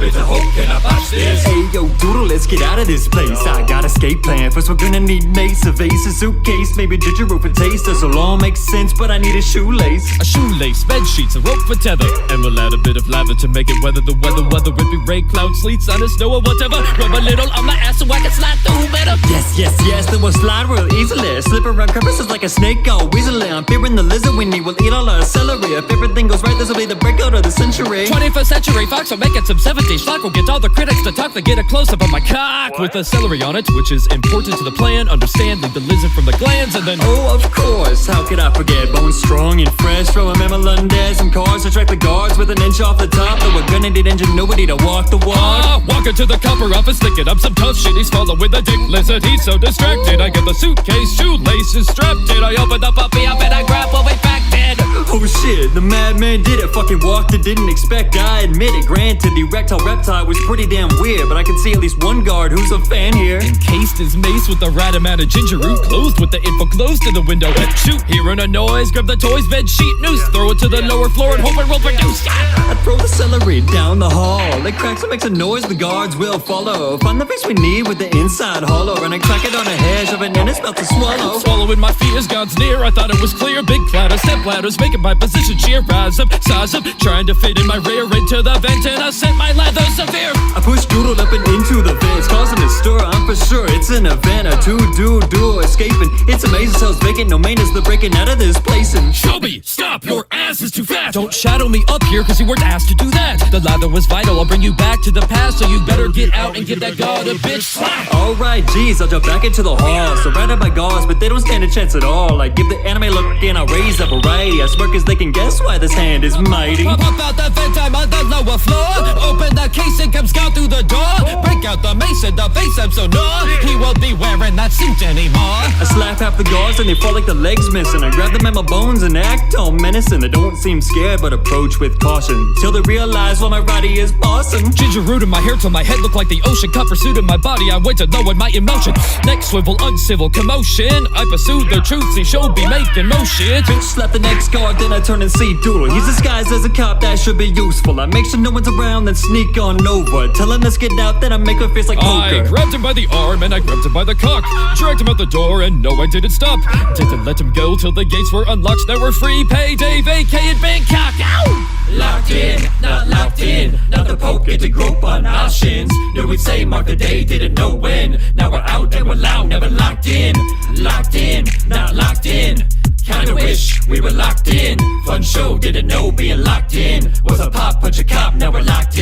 bit of hope, can I botch this? Hey yo, Doodle, let's get out of this place. I got escape plan. First we're gonna need mace, a vase, a suitcase, maybe ginger rope and taste. This will all make sense, but I need a shoelace. A shoelace, bed sheets, a rope for tether, and we'll add a bit of lather to make it weather the weather. Whether it be rain, cloud, sleet, sun, or snow, or whatever. Rub a little on my ass so I can slide through better. Yes, then we'll slide real easily. Slip around crevices like a snake all weaselly. I'm fearing the lizard we need will eat all our celery. If everything goes right, this will be the breakout of the century. 21st century Fox will make it some 70s schlock. Will get all the critics to talk, to get a close-up of my cock. With a celery on it, which is important to the plan. Understand, leave the lizard from the glands, and then oh, of course, how could I forget? Bones strong and fresh from a Melendez. Some cars attract the guards with an inch off the top. Though we're gonna need ingenuity to walk the walk. Walking to the copper office, thinking up some tough shit. He's following the dick lizard, he's so distracted. I get the suitcase, shoelaces strapped in. I open the puppy up and I grab what we packed in. Oh shit, the madman did it. Fucking walked it, didn't expect. I admit it. Granted, the erectile reptile was pretty damn weird, but I can see at least one guard who's a fan here. Encased his mace with the right amount of ginger root, closed with the info close to the window. And shoot, hearing a noise, grab the toys, bed sheet, noose, throw it to the lower floor and hope it will produce. I throw the celery down the hall. It cracks and makes a noise, the guards will follow. Find the face we need with the inside hollow, and I crack it on a hair, shove it in his mouth to swallow. Swallowing my fears, God's near. I thought it was clear. Big cloud of step ladders, making my position sheer. Rise up, size up, trying to fit in my rear into the vent, and I sent my lather severe. I push Doodle up and into the vents, causing a stir. I'm for sure it's an event. A two-do escaping. It's amazing, cells vacant, no maintenance. They're breaking out of this place and Shelby, stop! Your ass is too fast. Don't shadow me up here, cause you weren't asked to do that. The lather was vital. I'll bring you back to the past, so you better get out and give that god a bitch slap. Alright, geez, I'll jump back into the hall. Surrounded by guards, but they don't stand a chance at all. I give the anime look and I raise a variety. I smirk as they can guess why this hand is mighty. Pop out the vent, I'm on the lower floor. Open the case and come scout through the door. Break out the mace and the face, I'm so raw. He won't be wearing that suit anymore. I slap half the guards and they fall like the legs missing. I grab them in my bones and act all menacing. They don't seem scared but approach with caution, till they realize what my body is bossing. Ginger root in my hair till my head look like the ocean. Copper suit in my body, I wait to know what my emotion. Neck swivel, uncivil commotion. I pursue the truth, see show be making motion. Bitch slap the next guard, then I turn and see Doodle. He's disguised as a cop, that should be useful. I make sure no one's around, then sneak on over. Tell him let's get out, then I make her face like poker. I grabbed him by the arm and I grabbed him by the cock. Dragged him out the door and no, I didn't stop. Didn't let him go till the gates were unlocked. Now we're free, payday, vacay in Bangkok. Ow! Locked in, not locked in. Not the poker to grope on our shins. Knew we'd say mark the day, didn't know when. Now we're out and we're loud, never locked in. Locked in, not locked in. Kinda wish we were locked in. Fun show, didn't know being locked in was a pop, punch a cop, now we're locked in.